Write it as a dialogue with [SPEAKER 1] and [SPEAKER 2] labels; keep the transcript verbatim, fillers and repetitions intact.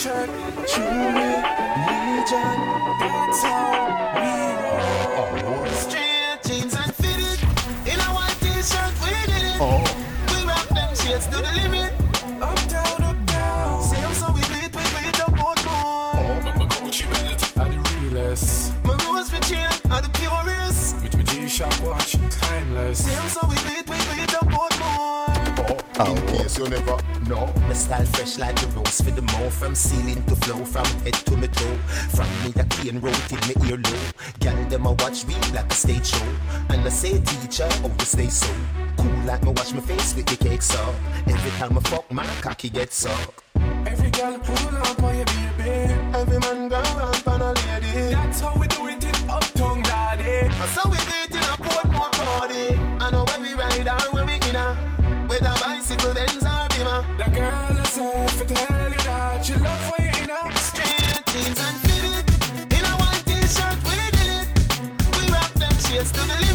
[SPEAKER 1] t-shirt, jewelry, religion. That's how we roll. Straight jeans and fitted. In a white t-shirt, we did it. Oh. We rock them shades to the limit. Up down, up down. Same so we beat, we beat up both more. Oh, my Gucci belt are the realest. My rose for chain are the purest. With my G-Shock watch, timeless. Same so we beat, we beat up both more.
[SPEAKER 2] Oh. In case you never know.
[SPEAKER 3] My style fresh like the rose for the mouth. From ceiling to flow, from head to my toe. From me a cane road till me ear low. Girl them a watch me like a stage show. And I say teacher, oh you stay so cool like me wash my face with the cake so. Every time I fuck my cocky gets up.
[SPEAKER 1] Every girl pull up on your baby.
[SPEAKER 2] Every man go up on a lady.
[SPEAKER 1] That's how we do it in Uptown, daddy.
[SPEAKER 2] That's how we do it in a Portmore party. I know when we ride or when we in a with a bicycle, Benz or Beamer.
[SPEAKER 1] The girl herself will tell you that she love for you in a
[SPEAKER 2] straight jeans and fitted. In a white t-shirt, we did it. We rock them shades to the limit.